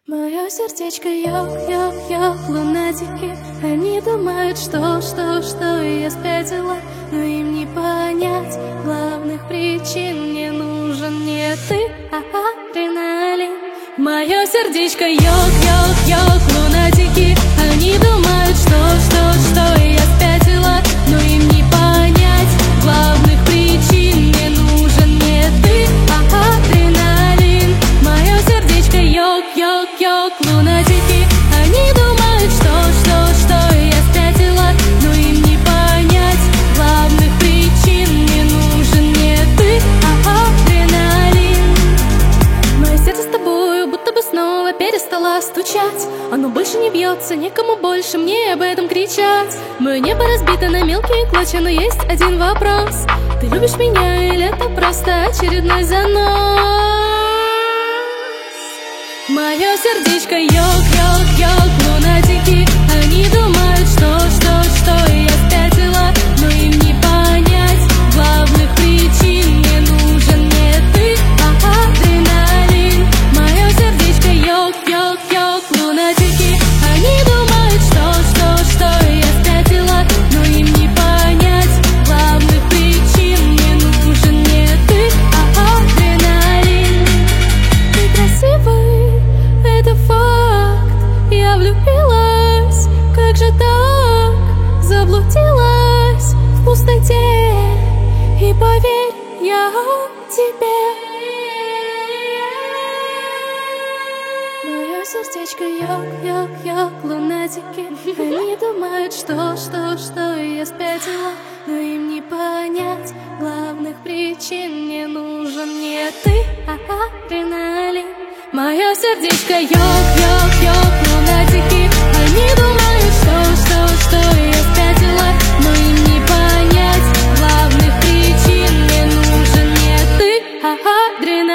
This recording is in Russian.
Мое сердечко йог, лунатики. Они думают, что я спятила, но им не понять главных причин. Мне нужен не ты, а адреналин. Мое сердечко йог, лунатики. Они думают, что я спятила, но им не понять главных причин. Мне нужен не ты, а адреналин. Мое сердечко йог, лунатики. Они думают, что я спятила, но им не понять главных причин. Мне нужен не ты, а адреналин. Мое сердце с тобою будто бы снова перестало стучать. Оно больше не бьется, никому больше мне об этом кричать. Мое небо разбито на мелкие клочья, но есть один вопрос: ты любишь меня или это просто очередной занос? Мое сердечко йог, лунатики. Они думают, что я спятила, но им не понять главных причин. Мне нужен не ты, а адреналин. Мое сердечко йог, лунатики. Они думают, что я спятила, но им не понять главных причин. Мне нужен не ты, а адреналин. Ты красивый, это факт. Я влюбилась, как же так? Заблудилась в пустоте. И поверь, я тебе. Мое сердечко йог, лунатики. Они думают, что я спятила, но им не понять главных причин. Мне нужен не ты, а адреналин. Мое сердечко йог, лунатики. Они думают, что я спятила, но им не понять главных причин. Мне нужен не ты, а адреналин.